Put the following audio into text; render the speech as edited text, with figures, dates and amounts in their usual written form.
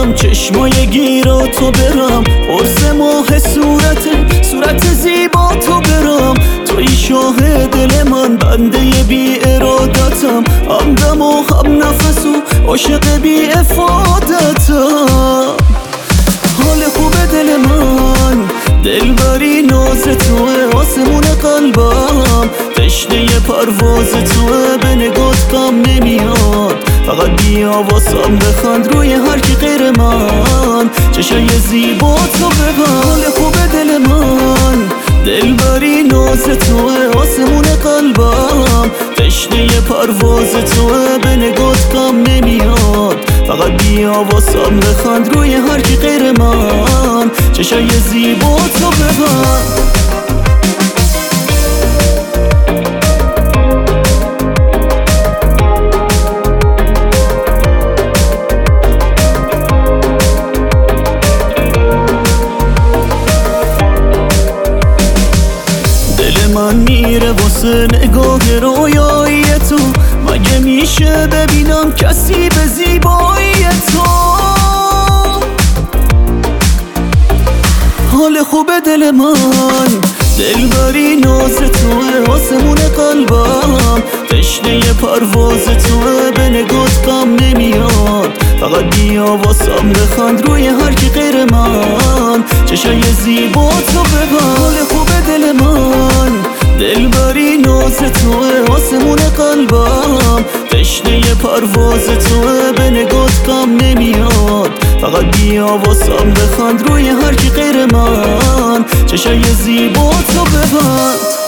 ببندم چشمای گیرا تو برم قرص ماه صورت زیبا تو برم توی شاه دل من بنده بی ارادتم همدم و هم نفس و عاشق بی افادتم حال خوب دل من دلبری ناز توه آسمون قلبم تشنه پرواز توه به نگات غم نمیاد فقط بیا واسم بخند روی هر کی غیر من چشای زیبا تو ببند حال خوب دل من دلبری ناز توه آسمون قلبم تشنه پرواز توه به نگات غم نمیاد فقط بیا واسم بخند روی هر کی غیر من چشای زیبا تو ببند من میره واسه نگاه رویایی تو مگه میشه ببینم کسی به زیبایی تو حال خوب دل من دلبری ناز توه آسمون قلبم تشنه پرواز توه به نگات غم نمیاد فقط بیا واسم بخند روی هر کی غیر من چشای زیبا تو ببند حال خوب دل من دلبری ناز توه آسمون قلبم تشنه پرواز توه به نگات غم نمیاد فقط بیا واسم بخند روی هر کی غیر من چشای زیبا تو ببند